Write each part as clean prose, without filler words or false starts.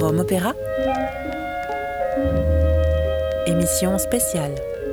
Forum Opéra, émission spéciale.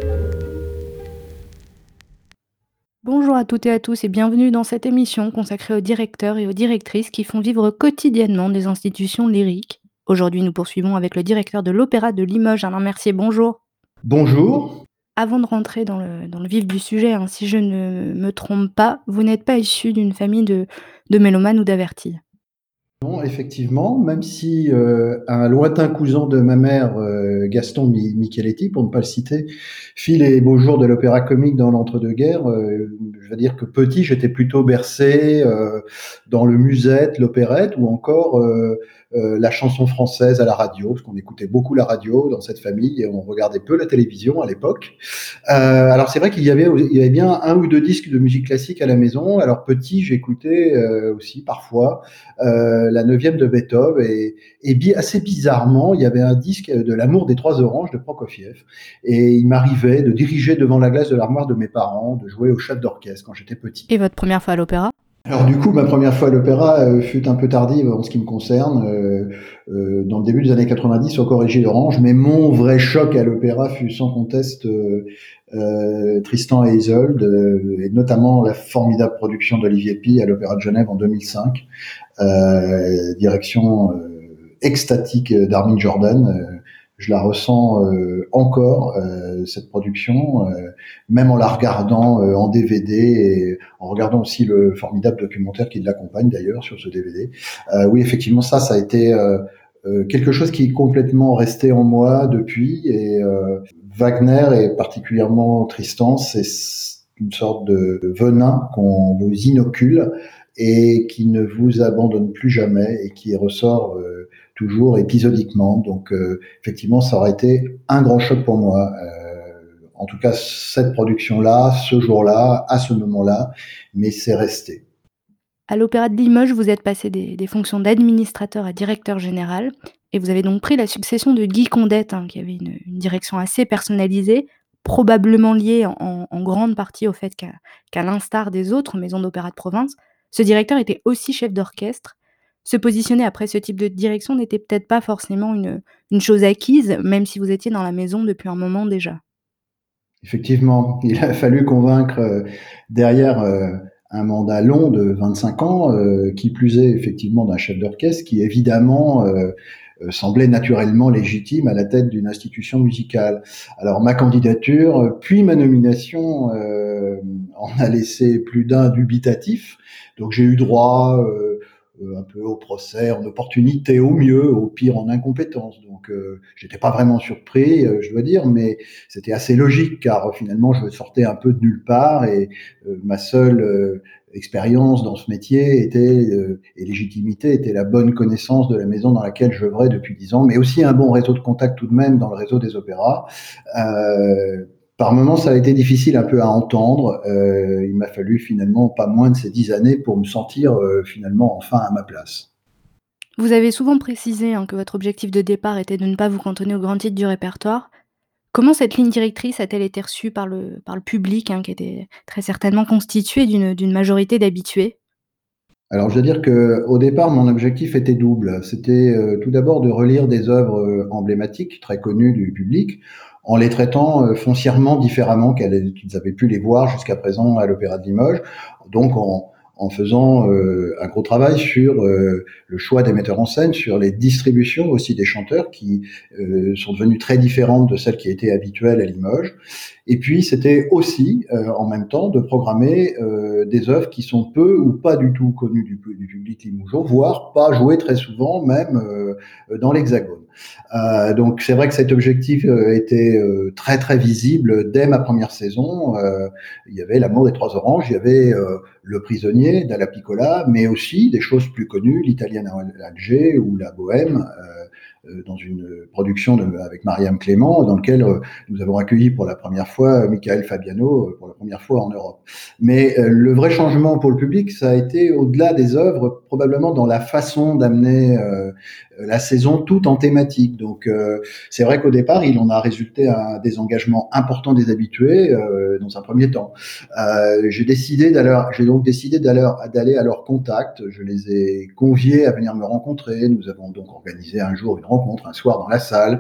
Bonjour à toutes et à tous et bienvenue dans cette émission consacrée aux directeurs et aux directrices qui font vivre quotidiennement des institutions lyriques. Aujourd'hui, nous poursuivons avec le directeur de l'Opéra de Limoges, Alain Mercier. Bonjour. Bonjour. Avant de rentrer dans le vif du sujet, si je ne me trompe pas, vous n'êtes pas issu d'une famille de mélomanes ou d'avertis. Non, effectivement, même si un lointain cousin de ma mère, Gaston Micheletti, pour ne pas le citer, fit les beaux jours de l'opéra comique dans l'entre-deux-guerres, je veux dire que petit, j'étais plutôt bercé dans le musette, l'opérette ou encore la chanson française à la radio, parce qu'on écoutait beaucoup la radio dans cette famille et on regardait peu la télévision à l'époque. Alors c'est vrai qu'il y avait bien un ou deux disques de musique classique à la maison. Alors petit, j'écoutais aussi parfois la neuvième de Beethoven et assez bizarrement, il y avait un disque de L'amour des trois oranges de Prokofiev et il m'arrivait de diriger devant la glace de l'armoire de mes parents, de jouer au chef d'orchestre quand j'étais petit. Et votre première fois à l'opéra ? Alors du coup, ma première fois à l'opéra fut un peu tardive en ce qui me concerne, dans le début des années 90 au Corrigé d'Orange, mais mon vrai choc à l'opéra fut sans conteste Tristan et Isolde, et notamment la formidable production d'Olivier Py à l'Opéra de Genève en 2005, direction extatique d'Armin Jordan. Je la ressens encore, cette production, même en la regardant en DVD et en regardant aussi le formidable documentaire qui l'accompagne d'ailleurs sur ce DVD. Oui, effectivement, ça a été quelque chose qui est complètement resté en moi depuis. Et Wagner et particulièrement Tristan, c'est une sorte de venin qu'on vous inocule et qui ne vous abandonne plus jamais et qui ressort toujours épisodiquement. Donc effectivement, ça aurait été un grand choc pour moi. En tout cas, cette production-là, ce jour-là, à ce moment-là, mais c'est resté. À l'Opéra de Limoges, vous êtes passé des fonctions d'administrateur à directeur général et vous avez donc pris la succession de Guy Condette, qui avait une direction assez personnalisée, probablement liée en grande partie au fait qu'à l'instar des autres maisons d'opéra de province, ce directeur était aussi chef d'orchestre. Se positionner après ce type de direction n'était peut-être pas forcément une chose acquise, même si vous étiez dans la maison depuis un moment déjà. Effectivement, il a fallu convaincre derrière un mandat long de 25 ans, qui plus est effectivement d'un chef d'orchestre qui évidemment semblait naturellement légitime à la tête d'une institution musicale. Alors ma candidature, puis ma nomination en a laissé plus d'un dubitatif. Donc j'ai eu droit un peu au procès, en opportunité au mieux, au pire en incompétence. Donc j'étais pas vraiment surpris, je dois dire, mais c'était assez logique car finalement je sortais un peu de nulle part et ma seule expérience dans ce métier et légitimité était la bonne connaissance de la maison dans laquelle j'œuvrais depuis 10 ans, mais aussi un bon réseau de contacts tout de même dans le réseau des opéras. Par moments, ça a été difficile un peu à entendre. Il m'a fallu finalement pas moins de ces 10 années pour me sentir finalement enfin à ma place. Vous avez souvent précisé que votre objectif de départ était de ne pas vous cantonner aux grands titres du répertoire. Comment cette ligne directrice a-t-elle été reçue par le public, qui était très certainement constitué d'une majorité d'habitués? Alors, je veux dire que au départ, mon objectif était double. C'était tout d'abord de relire des œuvres emblématiques, très connues du public, en les traitant foncièrement différemment qu'ils avaient pu les voir jusqu'à présent à l'Opéra de Limoges. Donc, en faisant un gros travail sur le choix des metteurs en scène, sur les distributions aussi des chanteurs qui sont devenues très différentes de celles qui étaient habituelles à Limoges. Et puis, c'était aussi, en même temps, de programmer des œuvres qui sont peu ou pas du tout connues du public limougeau, voire pas jouées très souvent, même dans l'Hexagone. Donc, c'est vrai que cet objectif était très, très visible dès ma première saison. Il y avait L'amour des trois oranges, il y avait Le prisonnier d'Alla Piccola, mais aussi des choses plus connues, l'Italienne à Alger ou la Bohème dans une production avec Mariam Clément, dans lequel nous avons accueilli pour la première fois Michael Fabiano, pour la première fois en Europe. Mais le vrai changement pour le public, ça a été au-delà des œuvres, probablement dans la façon d'amener la saison tout en thématique. Donc c'est vrai qu'au départ, il en a résulté un désengagement important des habitués dans un premier temps. J'ai donc décidé d'aller à leur contact. Je les ai conviés à venir me rencontrer. Nous avons donc organisé un jour une rencontre, un soir dans la salle.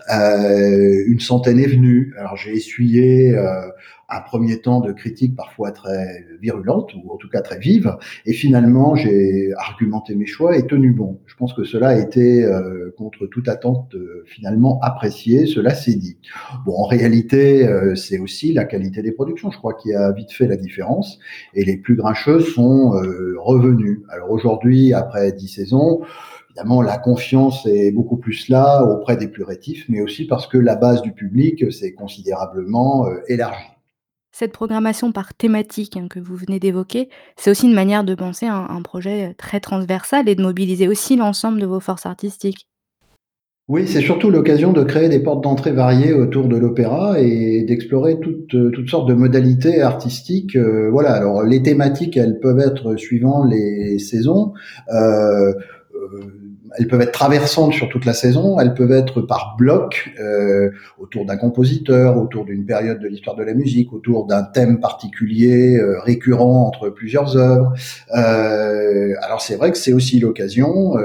Une centaine est venue. Alors j'ai essuyé un premier temps de critiques parfois très virulentes, ou en tout cas très vives, et finalement j'ai argumenté mes choix et tenu bon. Je pense que cela a été, contre toute attente, finalement apprécié, cela s'est dit. Bon, en réalité, c'est aussi la qualité des productions, je crois, qui a vite fait la différence, et les plus grincheuses sont revenues. Alors aujourd'hui, après 10 saisons, évidemment, la confiance est beaucoup plus là auprès des plus rétifs, mais aussi parce que la base du public s'est considérablement élargie. Cette programmation par thématique, que vous venez d'évoquer, c'est aussi une manière de penser un projet, très transversal et de mobiliser aussi l'ensemble de vos forces artistiques. Oui, c'est surtout l'occasion de créer des portes d'entrée variées autour de l'opéra et d'explorer toutes sortes de modalités artistiques. Voilà. Alors les thématiques, elles peuvent être suivant les saisons. Euh, Elles peuvent être traversantes sur toute la saison, elles peuvent être par bloc, autour d'un compositeur, autour d'une période de l'histoire de la musique, autour d'un thème particulier récurrent entre plusieurs œuvres. Alors c'est vrai que c'est aussi l'occasion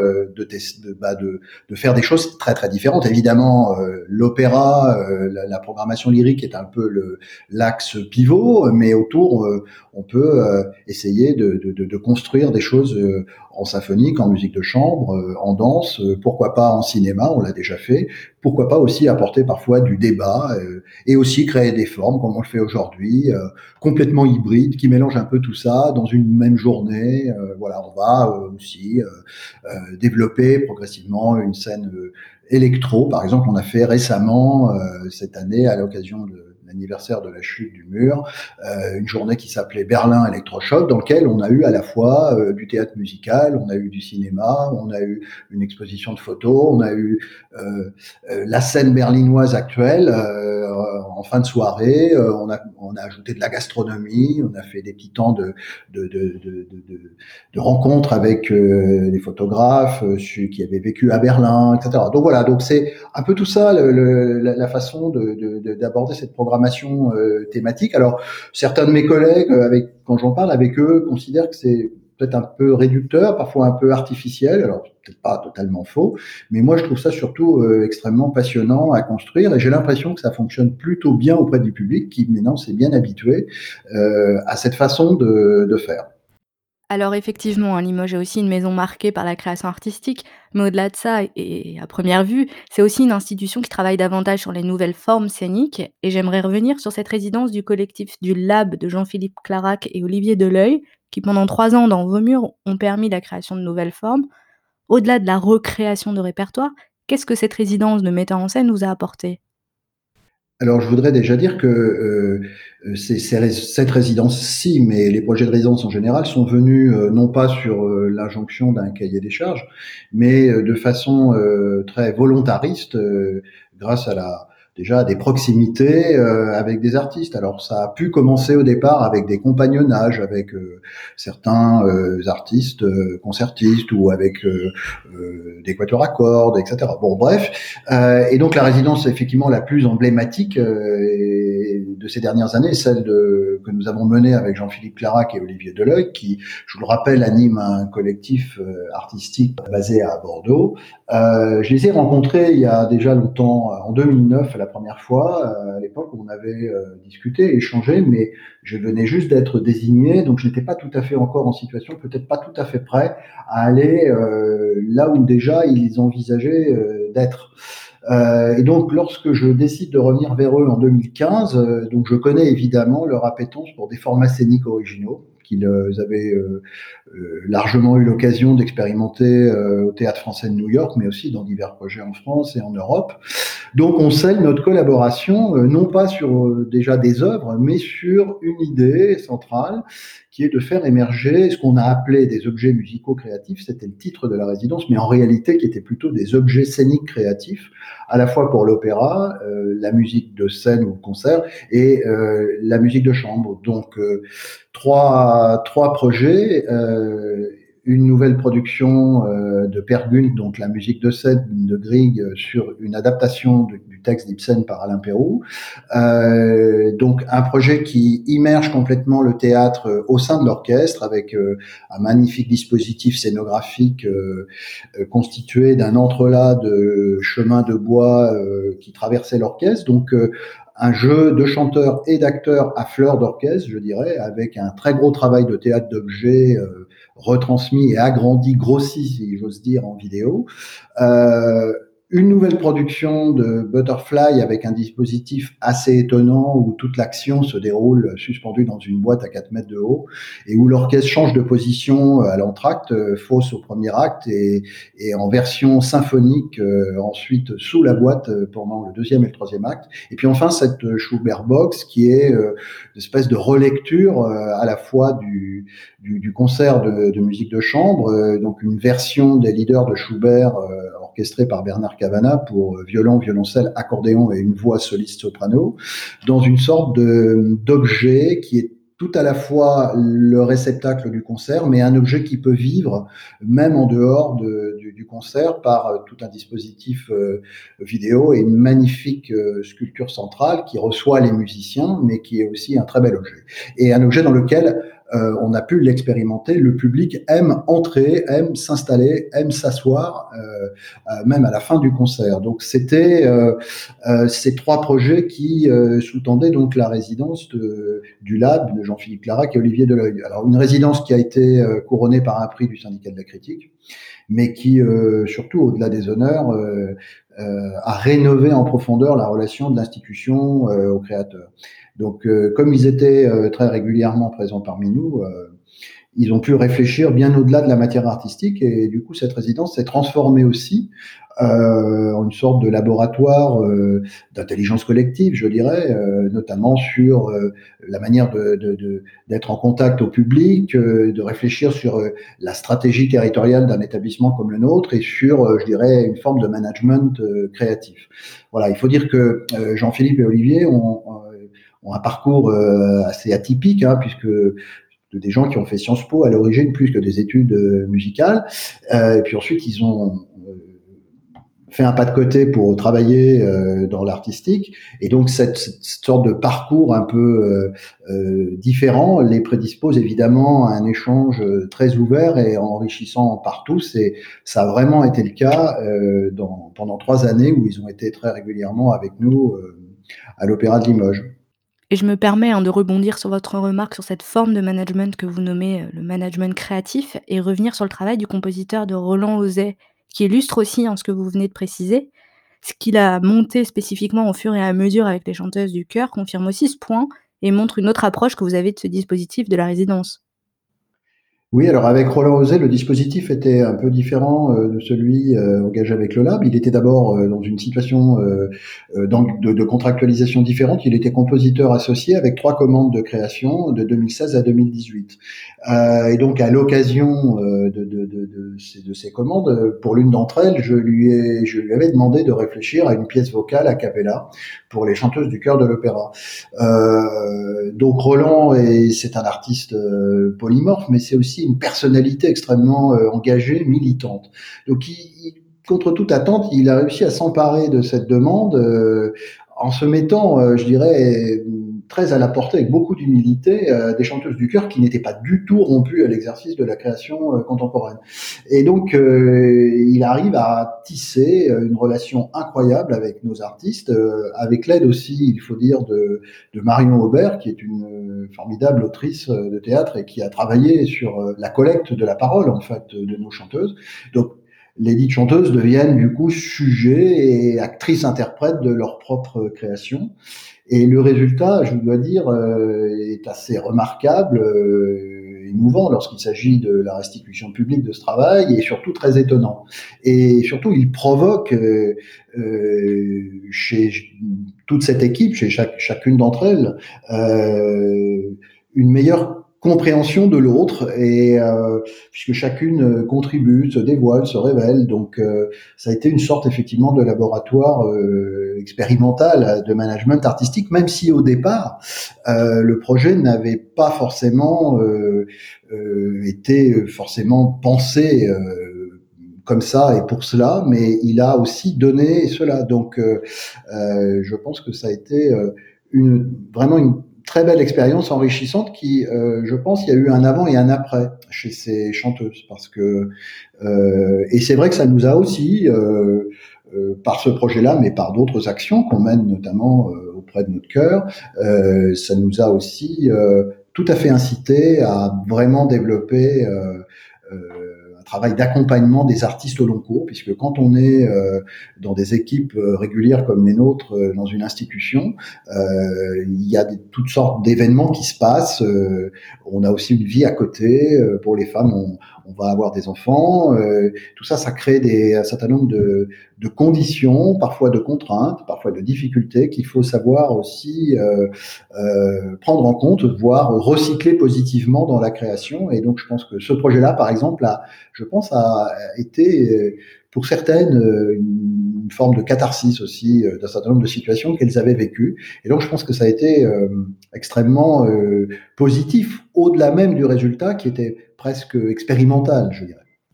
de faire des choses très très différentes. Évidemment, l'opéra, la programmation lyrique est un peu l'axe pivot, mais autour, on peut essayer de construire des choses en symphonique, en musique de chambre, en danse, pourquoi pas en cinéma, on l'a déjà fait, pourquoi pas aussi apporter parfois du débat et aussi créer des formes comme on le fait aujourd'hui, complètement hybrides, qui mélangent un peu tout ça dans une même journée. Voilà, on va aussi développer progressivement une scène électro. Par exemple, on a fait récemment, cette année, à l'occasion de l'anniversaire de la chute du mur, une journée qui s'appelait Berlin Electrochoc, dans lequel on a eu à la fois du théâtre musical, on a eu du cinéma, on a eu une exposition de photos, on a eu la scène berlinoise actuelle en fin de soirée, on a ajouté de la gastronomie, on a fait des petits temps de rencontres avec des photographes qui avaient vécu à Berlin, etc. Donc voilà, donc c'est un peu tout ça la façon d'aborder cette programmation thématique. Alors certains de mes collègues, quand j'en parle avec eux, considèrent que c'est peut-être un peu réducteur, parfois un peu artificiel, alors peut-être pas totalement faux, mais moi je trouve ça surtout extrêmement passionnant à construire et j'ai l'impression que ça fonctionne plutôt bien auprès du public qui maintenant s'est bien habitué à cette façon de faire. Alors effectivement, Limoges est aussi une maison marquée par la création artistique, mais au-delà de ça, et à première vue, c'est aussi une institution qui travaille davantage sur les nouvelles formes scéniques. Et j'aimerais revenir sur cette résidence du collectif du Lab de Jean-Philippe Clarac et Olivier Deleuil, qui pendant 3 ans dans Vos murs ont permis la création de nouvelles formes. Au-delà de la recréation de répertoire, qu'est-ce que cette résidence de metteur en scène vous a apporté? Alors, je voudrais déjà dire que cette résidence-ci, mais les projets de résidence en général, sont venus non pas sur l'injonction d'un cahier des charges, mais de façon très volontariste, grâce déjà à des proximités avec des artistes. Alors, ça a pu commencer au départ avec des compagnonnages avec certains artistes concertistes ou avec des quatuors à cordes, etc. Bon, bref, et donc la résidence effectivement la plus emblématique de ces dernières années, celle que nous avons menée avec Jean-Philippe Clarac et Olivier Deleuil, qui, je vous le rappelle, anime un collectif artistique basé à Bordeaux. Je les ai rencontrés il y a déjà longtemps, en 2009 la première fois, à l'époque où on avait discuté, échangé, mais je venais juste d'être désigné, donc je n'étais pas tout à fait encore en situation, peut-être pas tout à fait prêt à aller là où déjà ils envisageaient d'être. Et donc, lorsque je décide de revenir vers eux en 2015, donc je connais évidemment leur appétence pour des formats scéniques originaux qu'ils avaient largement eu l'occasion d'expérimenter au Théâtre français de New York, mais aussi dans divers projets en France et en Europe. Donc on scelle notre collaboration non pas sur déjà des œuvres, mais sur une idée centrale qui est de faire émerger ce qu'on a appelé des objets musicaux créatifs, c'était le titre de la résidence, mais en réalité qui étaient plutôt des objets scéniques créatifs, à la fois pour l'opéra, la musique de scène ou de concert, et la musique de chambre. Donc trois projets. Une nouvelle production de Per Gynt, donc la musique de scène de Grieg, sur une adaptation du texte d'Ibsen par Alain Pérou. Donc un projet qui immerge complètement le théâtre au sein de l'orchestre, avec un magnifique dispositif scénographique constitué d'un entrelac de chemins de bois qui traversait l'orchestre. Donc un jeu de chanteurs et d'acteurs à fleur d'orchestre, je dirais, avec un très gros travail de théâtre d'objets retransmis et agrandi, grossi, si j'ose dire, en vidéo. Une nouvelle production de Butterfly avec un dispositif assez étonnant où toute l'action se déroule suspendue dans une boîte à 4 mètres de haut et où l'orchestre change de position à l'entracte, fausse au premier acte et en version symphonique ensuite sous la boîte pendant le deuxième et le troisième acte. Et puis enfin cette Schubert Box qui est une espèce de relecture à la fois du concert de musique de chambre, donc une version des leaders de Schubert orchestrée par Bernard Cavana pour violon, violoncelle, accordéon et une voix soliste soprano, dans une sorte d'objet qui est tout à la fois le réceptacle du concert, mais un objet qui peut vivre même en dehors du concert par tout un dispositif vidéo et une magnifique sculpture centrale qui reçoit les musiciens, mais qui est aussi un très bel objet. Et un objet dans lequel on a pu l'expérimenter. Le public aime entrer, aime s'installer, aime s'asseoir, même à la fin du concert. Donc c'était ces trois projets qui sous-tendaient donc la résidence du Lab de Jean-Philippe Clarac et Olivier Deleuil. Alors une résidence qui a été couronnée par un prix du syndicat de la critique, mais qui surtout au-delà des honneurs a rénové en profondeur la relation de l'institution au créateur. Donc, comme ils étaient très régulièrement présents parmi nous, ils ont pu réfléchir bien au-delà de la matière artistique et du coup, cette résidence s'est transformée aussi en une sorte de laboratoire d'intelligence collective, je dirais, notamment sur la manière d'être en contact au public, de réfléchir sur la stratégie territoriale d'un établissement comme le nôtre et sur, je dirais, une forme de management créatif. Voilà, il faut dire que Jean-Philippe et Olivier ont un parcours assez atypique, hein, puisque des gens qui ont fait Sciences Po à l'origine plus que des études musicales. Et puis ensuite, ils ont fait un pas de côté pour travailler dans l'artistique. Et donc, cette sorte de parcours un peu différent les prédispose évidemment à un échange très ouvert et enrichissant par tous. Et ça a vraiment été le cas pendant 3 années où ils ont été très régulièrement avec nous à l'Opéra de Limoges. Et je me permets, de rebondir sur votre remarque sur cette forme de management que vous nommez, le management créatif et revenir sur le travail du compositeur de Roland Ozay, qui illustre aussi, ce que vous venez de préciser. Ce qu'il a monté spécifiquement au fur et à mesure avec les chanteuses du chœur confirme aussi ce point et montre une autre approche que vous avez de ce dispositif de la résidence. Oui, alors avec Roland Ozay, le dispositif était un peu différent de celui engagé avec le Lab. Il était d'abord dans une situation de contractualisation différente. Il était compositeur associé avec 3 commandes de création de 2016 à 2018. Et donc à l'occasion de ces commandes, pour l'une d'entre elles, je lui avais demandé de réfléchir à une pièce vocale a cappella pour les chanteuses du chœur de l'opéra. Donc Roland, c'est un artiste polymorphe, mais c'est aussi une personnalité extrêmement engagée, militante. Donc, contre toute attente, il a réussi à s'emparer de cette demande en se mettant, je dirais, très à la portée, avec beaucoup d'humilité, des chanteuses du chœur qui n'étaient pas du tout rompues à l'exercice de la création contemporaine. Et donc, il arrive à tisser une relation incroyable avec nos artistes, avec l'aide aussi, il faut dire, de Marion Aubert, qui est une formidable autrice de théâtre et qui a travaillé sur la collecte de la parole, en fait, de nos chanteuses. Donc, les dites chanteuses deviennent du coup sujets et actrices-interprètes de leur propre création. Et le résultat, je dois dire, est assez remarquable. émouvant lorsqu'il s'agit de la restitution publique de ce travail, et surtout très étonnant. Et surtout, il provoque chez toute cette équipe, chez chacune d'entre elles, une meilleure compréhension de l'autre, et puisque chacune contribue, se dévoile, se révèle. Donc ça a été une sorte effectivement de laboratoire expérimental de management artistique, même si au départ le projet n'avait pas forcément été forcément pensé comme ça et pour cela, mais il a aussi donné cela. Donc je pense que ça a été vraiment une très belle expérience enrichissante qui, je pense, il y a eu un avant et un après chez ces chanteuses, parce que et c'est vrai que ça nous a aussi, par ce projet-là, mais par d'autres actions qu'on mène notamment auprès de notre chœur, ça nous a aussi tout à fait incité à vraiment développer un travail d'accompagnement des artistes au long cours, puisque quand on est dans des équipes régulières comme les nôtres dans une institution, il y a toutes sortes d'événements qui se passent. On a aussi une vie à côté. Pour les femmes, on va avoir des enfants. Tout ça, ça crée un certain nombre de conditions, parfois de contraintes, parfois de difficultés qu'il faut savoir aussi prendre en compte, voire recycler positivement dans la création. Et donc, je pense que ce projet-là, par exemple, a été pour certaines une forme de catharsis aussi d'un certain nombre de situations qu'elles avaient vécues. Et donc, je pense que ça a été extrêmement positif, au-delà même du résultat qui était presque expérimental, je dirais.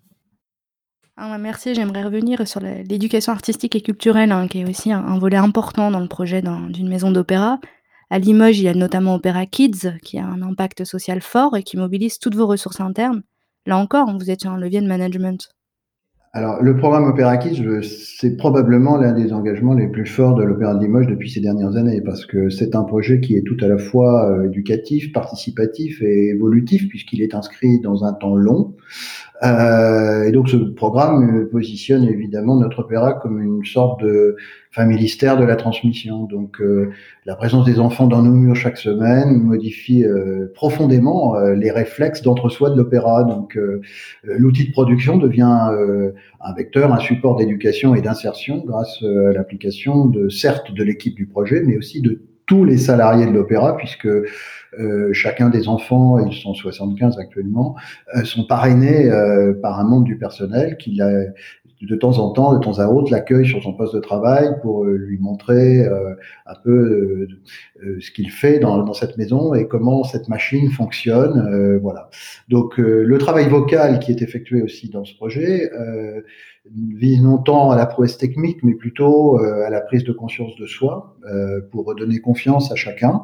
Ah, merci, j'aimerais revenir sur l'éducation artistique et culturelle, hein, qui est aussi un volet important dans le projet d'une maison d'opéra. À Limoges, il y a notamment Opéra Kids, qui a un impact social fort et qui mobilise toutes vos ressources internes. Là encore, vous êtes sur un levier de management. Alors, le programme Opéra Kids, c'est probablement l'un des engagements les plus forts de l'Opéra de Limoges depuis ces dernières années, parce que c'est un projet qui est tout à la fois éducatif, participatif et évolutif, puisqu'il est inscrit dans un temps long. Et donc ce programme positionne évidemment notre opéra comme une sorte de ministère de la transmission. Donc la présence des enfants dans nos murs chaque semaine modifie profondément les réflexes d'entre-soi de l'opéra. Donc l'outil de production devient un vecteur, un support d'éducation et d'insertion grâce à l'application certes de l'équipe du projet, mais aussi de tous les salariés de l'opéra, puisque chacun des enfants, ils sont 75 actuellement, sont parrainés par un membre du personnel qui, de temps en temps, de temps à autre, l'accueille sur son poste de travail pour lui montrer un peu ce qu'il fait dans cette maison et comment cette machine fonctionne. Voilà. Donc le travail vocal qui est effectué aussi dans ce projet vise non tant à la prouesse technique, mais plutôt à la prise de conscience de soi, pour redonner confiance à chacun.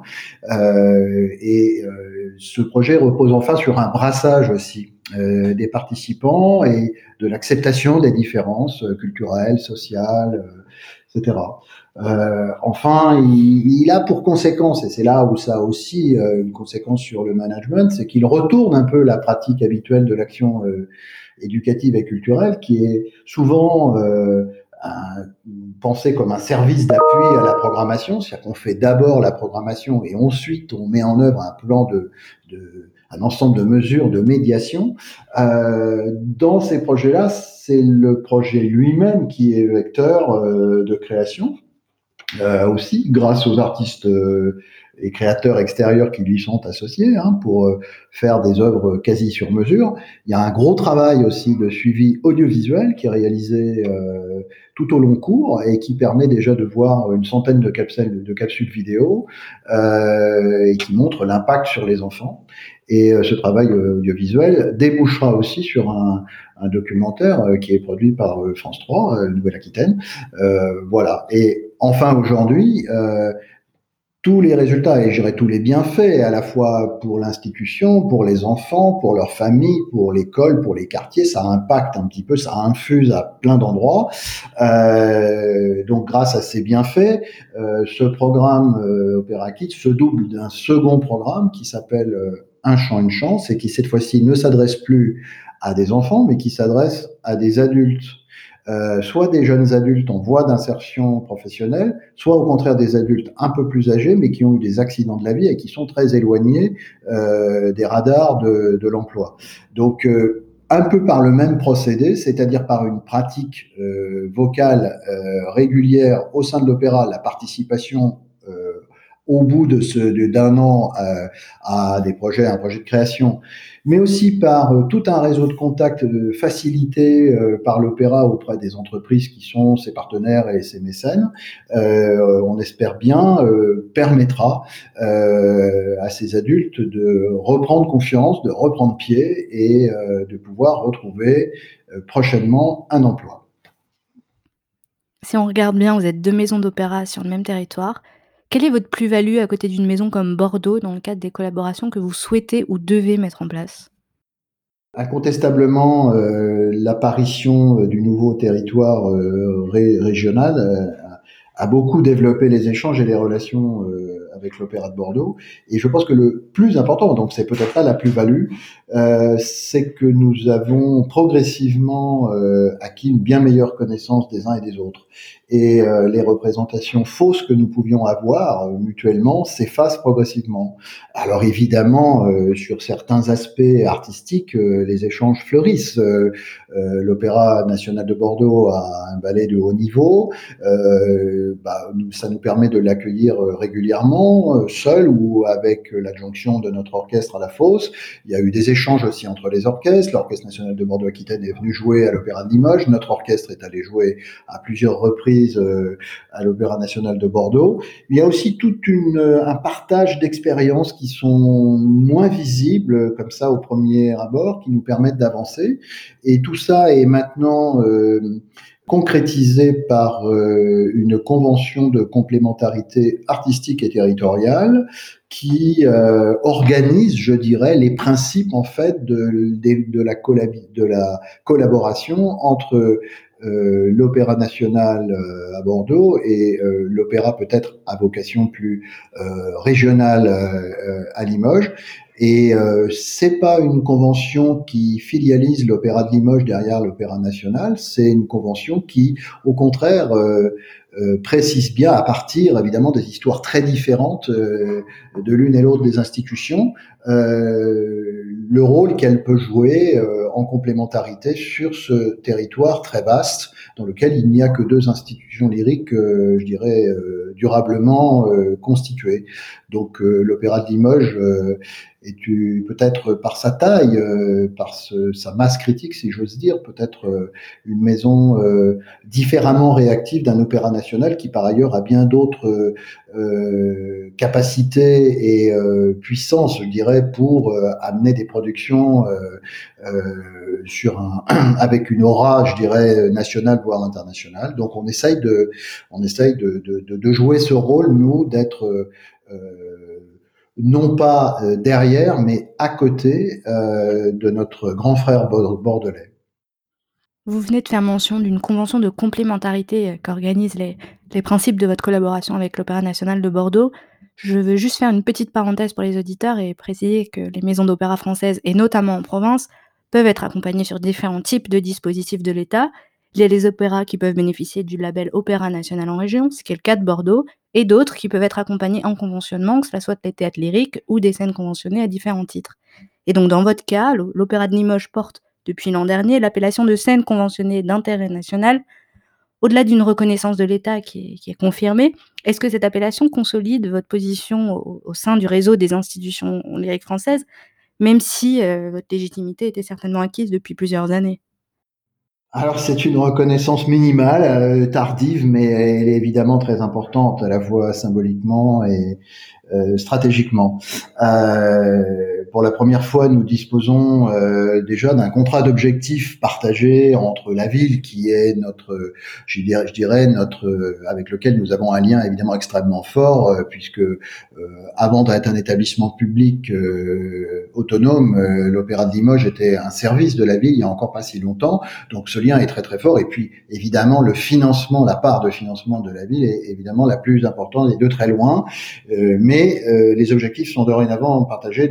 Ce projet repose enfin sur un brassage aussi des participants et de l'acceptation des différences culturelles, sociales, etc. Enfin, il a pour conséquence, et c'est là où ça a aussi une conséquence sur le management, c'est qu'il retourne un peu la pratique habituelle de l'action éducative et culturelle, qui est souvent pensée comme un service d'appui à la programmation, c'est-à-dire qu'on fait d'abord la programmation et ensuite on met en œuvre un plan un ensemble de mesures de médiation. Dans ces projets-là, c'est le projet lui-même qui est vecteur de création, aussi grâce aux artistes et créateurs extérieurs qui lui sont associés, pour faire des œuvres quasi sur mesure. Il y a un gros travail aussi de suivi audiovisuel qui est réalisé tout au long cours et qui permet déjà de voir une centaine de capsules vidéo et qui montre l'impact sur les enfants. Et ce travail audiovisuel débouchera aussi sur un documentaire qui est produit par France 3, Nouvelle-Aquitaine. Voilà. Et enfin, aujourd'hui, tous les résultats et je dirais tous les bienfaits, à la fois pour l'institution, pour les enfants, pour leurs familles, pour l'école, pour les quartiers, ça impacte un petit peu, ça infuse à plein d'endroits. Donc grâce à ces bienfaits, ce programme Opéra Kids se double d'un second programme qui s'appelle Un chant, une chance, et qui cette fois-ci ne s'adresse plus à des enfants, mais qui s'adresse à des adultes soit des jeunes adultes en voie d'insertion professionnelle, soit au contraire des adultes un peu plus âgés, mais qui ont eu des accidents de la vie et qui sont très éloignés des radars de l'emploi. Donc, un peu par le même procédé, c'est-à-dire par une pratique vocale régulière au sein de l'opéra, la participation au bout d'un an à des projets, un projet de création, mais aussi par tout un réseau de contacts facilité par l'opéra auprès des entreprises qui sont ses partenaires et ses mécènes, on espère bien, permettra à ces adultes de reprendre confiance, de reprendre pied et de pouvoir retrouver prochainement un emploi. Si on regarde bien, vous êtes 2 maisons d'opéra sur le même territoire. Quelle est votre plus-value à côté d'une maison comme Bordeaux dans le cadre des collaborations que vous souhaitez ou devez mettre en place? Incontestablement, l'apparition du nouveau territoire régional a beaucoup développé les échanges et les relations avec l'Opéra de Bordeaux. Et je pense que le plus important, donc c'est peut-être pas la plus-value, c'est que nous avons progressivement acquis une bien meilleure connaissance des uns et des autres. Et les représentations fausses que nous pouvions avoir mutuellement s'effacent progressivement. Alors évidemment, sur certains aspects artistiques, les échanges fleurissent. L'Opéra national de Bordeaux a un ballet de haut niveau. Ça nous permet de l'accueillir régulièrement, seul ou avec l'adjonction de notre orchestre à la Fosse. Il y a eu des échanges aussi entre les orchestres. L'Orchestre national de Bordeaux-Aquitaine est venu jouer à l'Opéra de Limoges. Notre orchestre est allé jouer à plusieurs reprises à l'Opéra national de Bordeaux. Il y a aussi un partage d'expériences qui sont moins visibles comme ça au premier abord, qui nous permettent d'avancer. Et tout ça est maintenant concrétisé par une convention de complémentarité artistique et territoriale qui organise, je dirais, les principes en fait de la collaboration entre l'Opéra national à Bordeaux et l'opéra peut-être à vocation plus régionale à Limoges. Et c'est pas une convention qui filialise l'Opéra de Limoges derrière l'Opéra national, c'est une convention qui, au contraire, précise bien, à partir évidemment des histoires très différentes de l'une et l'autre des institutions, le rôle qu'elle peut jouer en complémentarité sur ce territoire très vaste dans lequel il n'y a que 2 institutions lyriques, je dirais, durablement constituées. Donc l'Opéra de Limoges est peut-être par sa taille, sa masse critique, si j'ose dire, peut-être une maison différemment réactive d'un opéra national qui, par ailleurs, a bien d'autres capacités et puissance, je dirais, pour amener des productions avec une aura, je dirais, nationale voire internationale. Donc on essaye de jouer ce rôle, nous, d'être non pas derrière, mais à côté de notre grand frère bordelais. Vous venez de faire mention d'une convention de complémentarité qu'organise les principes de votre collaboration avec l'Opéra national de Bordeaux. Je veux juste faire une petite parenthèse pour les auditeurs et préciser que les maisons d'opéra françaises, et notamment en province, peuvent être accompagnées sur différents types de dispositifs de l'État. Il y a les opéras qui peuvent bénéficier du label Opéra national en région, ce qui est le cas de Bordeaux, et d'autres qui peuvent être accompagnés en conventionnement, que cela soit les théâtres lyriques ou des scènes conventionnées à différents titres. Et donc dans votre cas, l'Opéra de Limoges porte depuis l'an dernier l'appellation de scène conventionnée d'intérêt national. Au-delà d'une reconnaissance de l'État qui est confirmée, est-ce que cette appellation consolide votre position au sein du réseau des institutions lyriques françaises, même si votre légitimité était certainement acquise depuis plusieurs années? Alors c'est une reconnaissance minimale, tardive, mais elle est évidemment très importante, à la fois symboliquement et stratégiquement. Pour la première fois, nous disposons déjà d'un contrat d'objectifs partagé entre la ville, qui est je dirais avec lequel nous avons un lien évidemment extrêmement fort, puisque avant d'être un établissement public autonome, l'Opéra de Limoges était un service de la ville il y a encore pas si longtemps. Donc ce lien est très très fort. Et puis évidemment le financement, la part de financement de la ville est évidemment la plus importante et de très loin. Mais les objectifs sont dorénavant partagés donc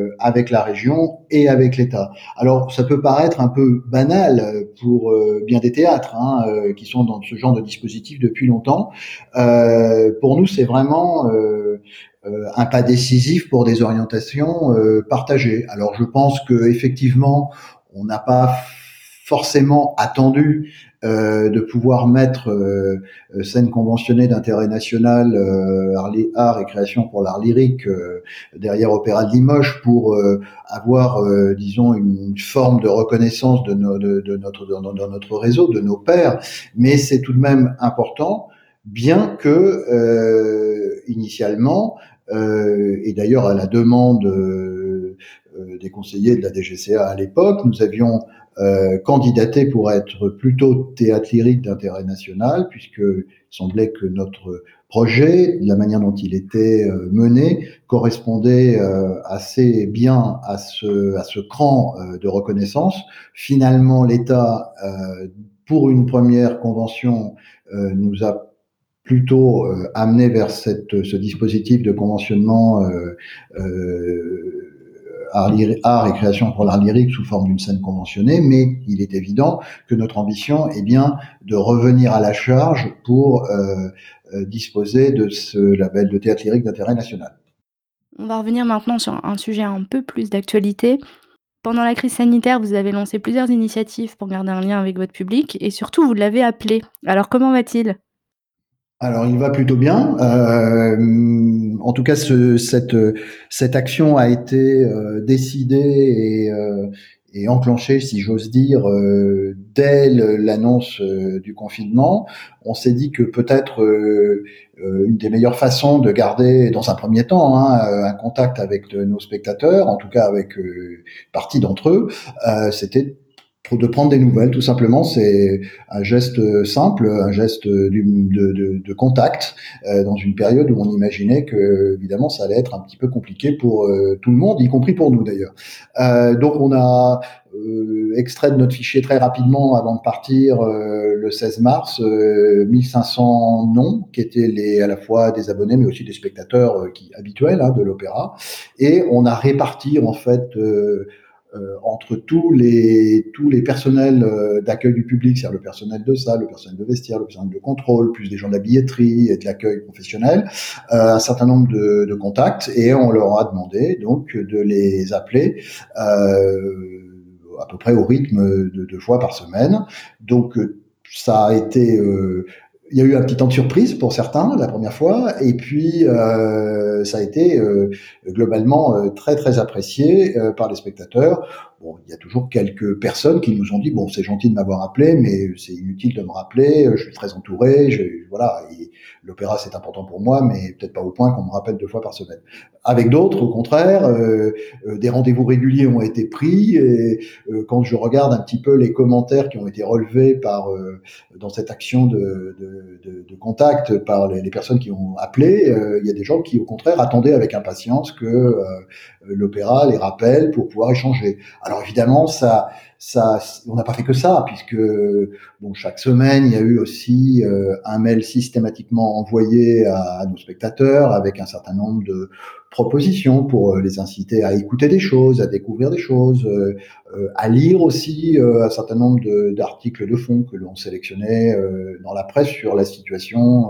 avec la région et avec l'État. Alors, ça peut paraître un peu banal pour bien des théâtres qui sont dans ce genre de dispositif depuis longtemps. Pour nous, c'est vraiment un pas décisif pour des orientations partagées. Alors, je pense que effectivement, on n'a pas forcément attendu de pouvoir mettre scène conventionnée d'intérêt national, art et création pour l'art lyrique derrière Opéra de Limoges pour avoir, disons, une forme de reconnaissance de notre réseau, de nos pairs, mais c'est tout de même important, bien que initialement, et d'ailleurs à la demande des conseillers de la DGCA à l'époque, nous avions candidaté pour être plutôt théâtre lyrique d'intérêt national, puisqu'il semblait que notre projet, la manière dont il était mené, correspondait assez bien à ce cran de reconnaissance. Finalement, l'État, pour une première convention, nous a plutôt amené vers ce dispositif de conventionnement art et création pour l'art lyrique sous forme d'une scène conventionnée, mais il est évident que notre ambition est bien de revenir à la charge pour disposer de ce label de théâtre lyrique d'intérêt national. On va revenir maintenant sur un sujet un peu plus d'actualité. Pendant la crise sanitaire, vous avez lancé plusieurs initiatives pour garder un lien avec votre public et surtout vous l'avez appelé. Alors comment va-t-il? Alors, il va plutôt bien. En tout cas, cette action a été décidée et enclenchée, si j'ose dire, dès l'annonce du confinement. On s'est dit que peut-être une des meilleures façons de garder, dans un premier temps, un contact avec nos spectateurs, en tout cas avec partie d'entre eux, c'était de prendre des nouvelles, tout simplement. C'est un geste simple, un geste de contact dans une période où on imaginait que, évidemment, ça allait être un petit peu compliqué pour tout le monde, y compris pour nous d'ailleurs. Donc on a extrait de notre fichier très rapidement avant de partir le 16 mars 1500 noms qui étaient à la fois des abonnés mais aussi des spectateurs habituels de l'opéra, et on a réparti en fait entre tous les personnels d'accueil du public, c'est-à-dire le personnel de salle, le personnel de vestiaire, le personnel de contrôle, plus des gens de la billetterie et de l'accueil professionnel, un certain nombre de contacts, et on leur a demandé donc de les appeler à peu près au rythme de 2 fois par semaine. Donc ça a été il y a eu un petit temps de surprise pour certains la première fois, et puis ça a été globalement très très apprécié par les spectateurs. Bon, il y a toujours quelques personnes qui nous ont dit bon, c'est gentil de m'avoir appelé, mais c'est inutile de me rappeler. Je suis très entouré, voilà. Et l'opéra c'est important pour moi, mais peut-être pas au point qu'on me rappelle 2 fois par semaine. Avec d'autres, au contraire, des rendez-vous réguliers ont été pris. Et quand je regarde un petit peu les commentaires qui ont été relevés dans cette action de contact par les personnes qui ont appelé, il y a des gens qui, au contraire, attendaient avec impatience que l'opéra les rappelle pour pouvoir échanger. Alors évidemment, on n'a pas fait que ça, puisque bon, chaque semaine, il y a eu aussi un mail systématiquement envoyé à nos spectateurs avec un certain nombre de propositions pour les inciter à écouter des choses, à découvrir des choses, à lire aussi un certain nombre d'articles de fond que l'on sélectionnait dans la presse sur la situation,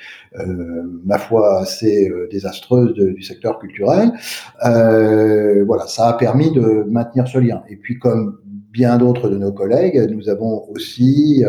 ma foi, assez désastreuse du secteur culturel. Voilà, ça a permis de maintenir ce lien. Et puis, comme bien d'autres de nos collègues, nous avons aussi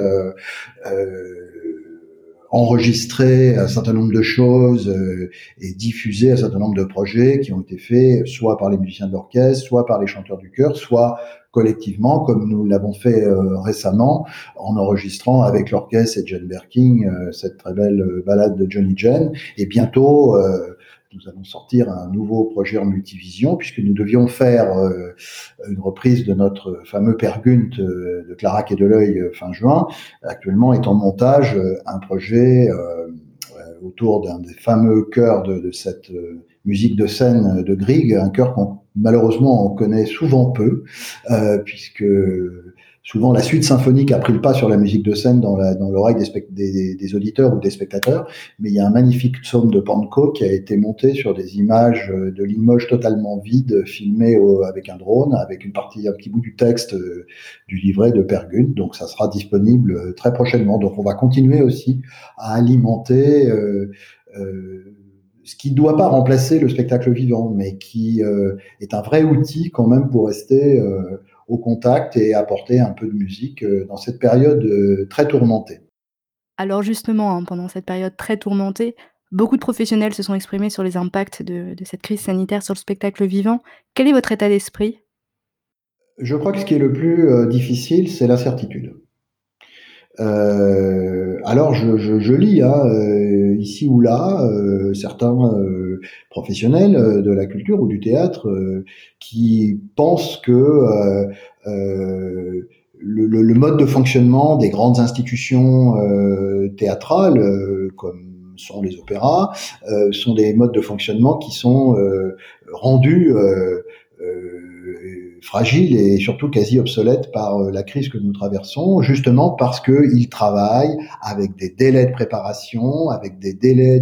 enregistré un certain nombre de choses et diffusé un certain nombre de projets qui ont été faits soit par les musiciens de l'orchestre, soit par les chanteurs du chœur, soit collectivement, comme nous l'avons fait récemment, en enregistrant avec l'orchestre et Jane Birkin cette très belle ballade de Johnny Jane. Et bientôt, nous allons sortir un nouveau projet en multivision, puisque nous devions faire une reprise de notre fameux Peer Gynt de Clarac et Deleuil fin juin. Actuellement est en montage un projet autour d'un des fameux chœurs de cette musique de scène de Grieg, un chœur qu'on malheureusement on connaît souvent peu, puisque souvent la suite symphonique a pris le pas sur la musique de scène dans l'oreille des auditeurs ou des spectateurs, mais il y a un magnifique psaume de Panko qui a été monté sur des images de Limoges totalement vides, filmées avec un drone, avec un petit bout du texte du livret de Per Gunt. Donc ça sera disponible très prochainement. Donc on va continuer aussi à alimenter ce qui ne doit pas remplacer le spectacle vivant, mais qui est un vrai outil quand même pour rester au contact et apporter un peu de musique dans cette période très tourmentée. Alors justement, hein, pendant cette période très tourmentée, beaucoup de professionnels se sont exprimés sur les impacts de cette crise sanitaire sur le spectacle vivant. Quel est votre état d'esprit? Je crois que ce qui est le plus difficile, c'est l'incertitude. Alors je lis hein, ici ou là certains professionnels de la culture ou du théâtre qui pensent que le mode de fonctionnement des grandes institutions théâtrales comme sont les opéras sont des modes de fonctionnement qui sont rendus fragile et surtout quasi obsolète par la crise que nous traversons, justement parce qu'ils travaillent avec des délais de préparation, avec des délais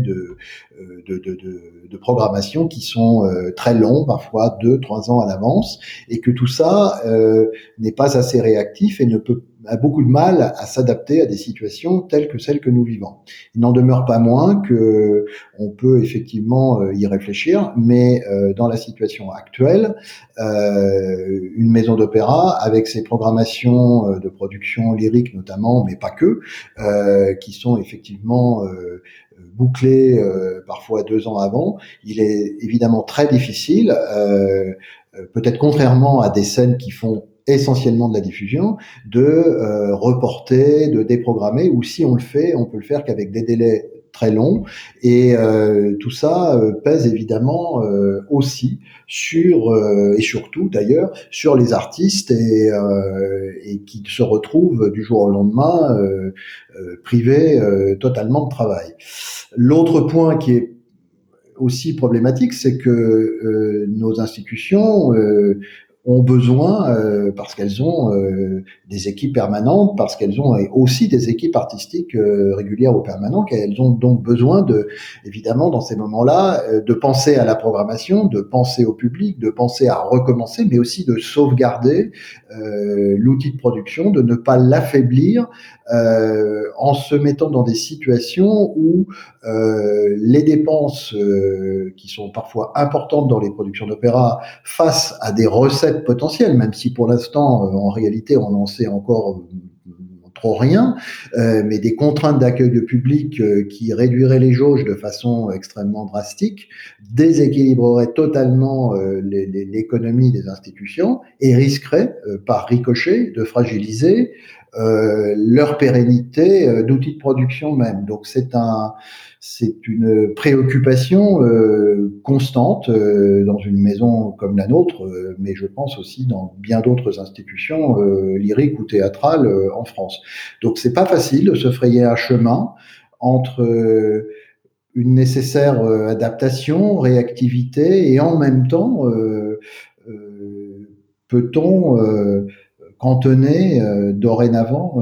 de programmation qui sont très longs, parfois 2, 3 ans à l'avance, et que tout ça n'est pas assez réactif et a beaucoup de mal à s'adapter à des situations telles que celles que nous vivons. Il n'en demeure pas moins que on peut effectivement y réfléchir, mais dans la situation actuelle, une maison d'opéra avec ses programmations de production lyrique notamment, mais pas que, qui sont effectivement bouclées parfois 2 ans avant, il est évidemment très difficile, peut-être contrairement à des scènes qui font essentiellement de la diffusion, de reporter, de déprogrammer, ou si on le fait, on peut le faire qu'avec des délais très longs, et tout ça pèse évidemment aussi sur et surtout d'ailleurs sur les artistes et qui se retrouvent du jour au lendemain privés totalement de travail. L'autre point qui est aussi problématique, c'est que nos institutions ont besoin, parce qu'elles ont des équipes permanentes, parce qu'elles ont aussi des équipes artistiques régulières ou permanentes, et elles ont donc besoin évidemment, dans ces moments-là, de penser à la programmation, de penser au public, de penser à recommencer, mais aussi de sauvegarder l'outil de production, de ne pas l'affaiblir en se mettant dans des situations où les dépenses qui sont parfois importantes dans les productions d'opéra face à des recettes potentielles, même si pour l'instant, en réalité, on n'en sait encore trop rien, mais des contraintes d'accueil de public qui réduiraient les jauges de façon extrêmement drastique, déséquilibreraient totalement l'économie des institutions et risqueraient, par ricochet, de fragiliser leur pérennité d'outils de production même. Donc c'est une préoccupation constante dans une maison comme la nôtre, mais je pense aussi dans bien d'autres institutions lyriques ou théâtrales en France. Donc c'est pas facile de se frayer un chemin entre une nécessaire adaptation, réactivité, et en même temps peut-on cantonner dorénavant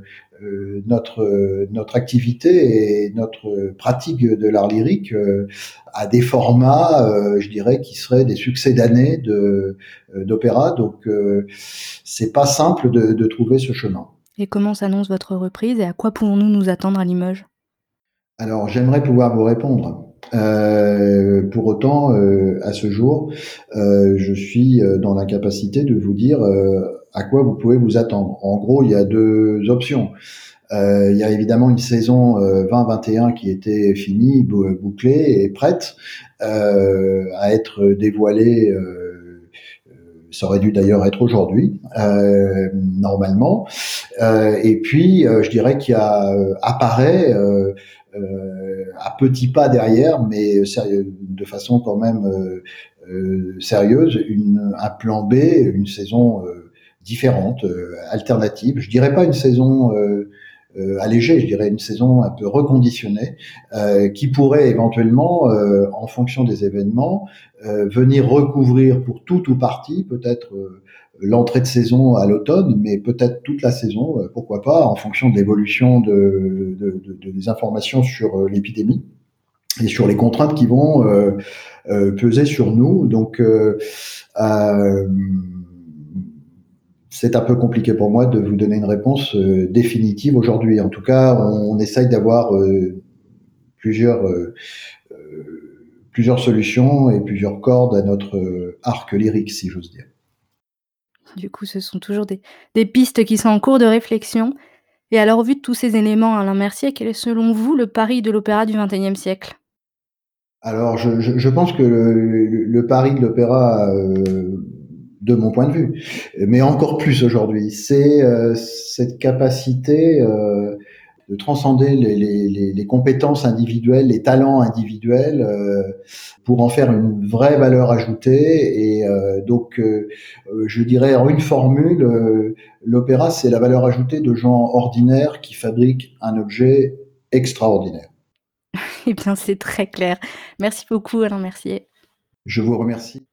notre activité et notre pratique de l'art lyrique à des formats, je dirais, qui seraient des succès d'année d'opéra. Donc, c'est pas simple de trouver ce chemin. Et comment s'annonce votre reprise et à quoi pouvons-nous nous attendre à Limoges? Alors, j'aimerais pouvoir vous répondre. Pour autant, à ce jour, je suis dans l'incapacité de vous dire à quoi vous pouvez vous attendre. En gros, il y a 2 options. Il y a évidemment une saison 2021 qui était finie, bouclée et prête à être dévoilée. Ça aurait dû d'ailleurs être aujourd'hui, normalement. Et puis, je dirais qu'il y a apparaît à petits pas derrière, mais de façon quand même sérieuse, un plan B, une saison différente, alternative. Je dirais pas une saison allégée, je dirais une saison un peu reconditionnée, qui pourrait éventuellement, en fonction des événements, venir recouvrir pour tout ou partie, peut-être l'entrée de saison à l'automne, mais peut-être toute la saison, pourquoi pas, en fonction de l'évolution des informations sur l'épidémie et sur les contraintes qui vont peser sur nous. Donc, euh, c'est un peu compliqué pour moi de vous donner une réponse définitive aujourd'hui. En tout cas, on essaye d'avoir plusieurs, euh, plusieurs solutions et plusieurs cordes à notre arc lyrique, si j'ose dire. Du coup, ce sont toujours des pistes qui sont en cours de réflexion. Et alors, au vu de tous ces éléments, Alain Mercier, quel est selon vous le Paris de l'opéra du XXIe siècle? Alors, je pense que le pari de l'opéra, de mon point de vue, mais encore plus aujourd'hui, c'est cette capacité de transcender les compétences individuelles, les talents individuels, pour en faire une vraie valeur ajoutée. Et je dirais en une formule, l'opéra, c'est la valeur ajoutée de gens ordinaires qui fabriquent un objet extraordinaire. Eh bien, c'est très clair. Merci beaucoup, Alain Mercier. Je vous remercie.